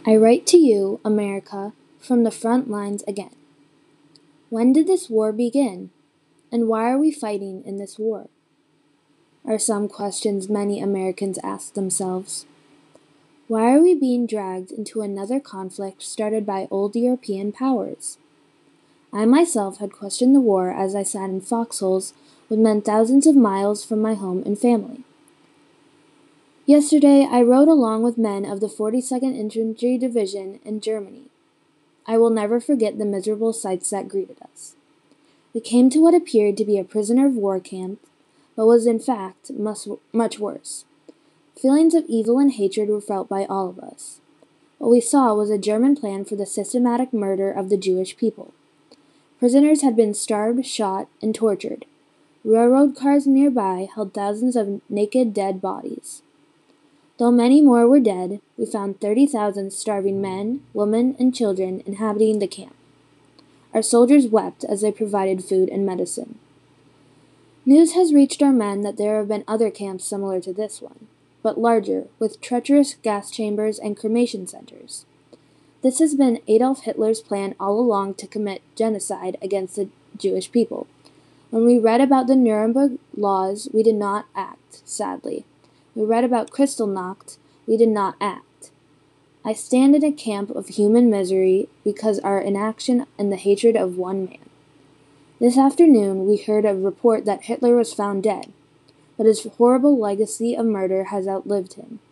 I write to you, America, from the front lines again. When did this war begin? And why are we fighting in this war? Are some questions many Americans ask themselves. Why are we being dragged into another conflict started by old European powers? I myself had questioned the war as I sat in foxholes with men thousands of miles from my home and family. Yesterday, I rode along with men of the 42nd Infantry Division in Germany. I will never forget the miserable sights that greeted us. We came to what appeared to be a prisoner of war camp, but was in fact much worse. Feelings of evil and hatred were felt by all of us. What we saw was a German plan for the systematic murder of the Jewish people. Prisoners had been starved, shot, and tortured. Railroad cars nearby held thousands of naked, dead bodies. Though many more were dead, we found 30,000 starving men, women, and children inhabiting the camp. Our soldiers wept as they provided food and medicine. News has reached our men that there have been other camps similar to this one, but larger, with treacherous gas chambers and cremation centers. This has been Adolf Hitler's plan all along to commit genocide against the Jewish people. When we read about the Nuremberg laws, we did not act, sadly. We read about Kristallnacht, we did not act. I stand in a camp of human misery because our inaction and the hatred of one man. This afternoon we heard a report that Hitler was found dead, but his horrible legacy of murder has outlived him.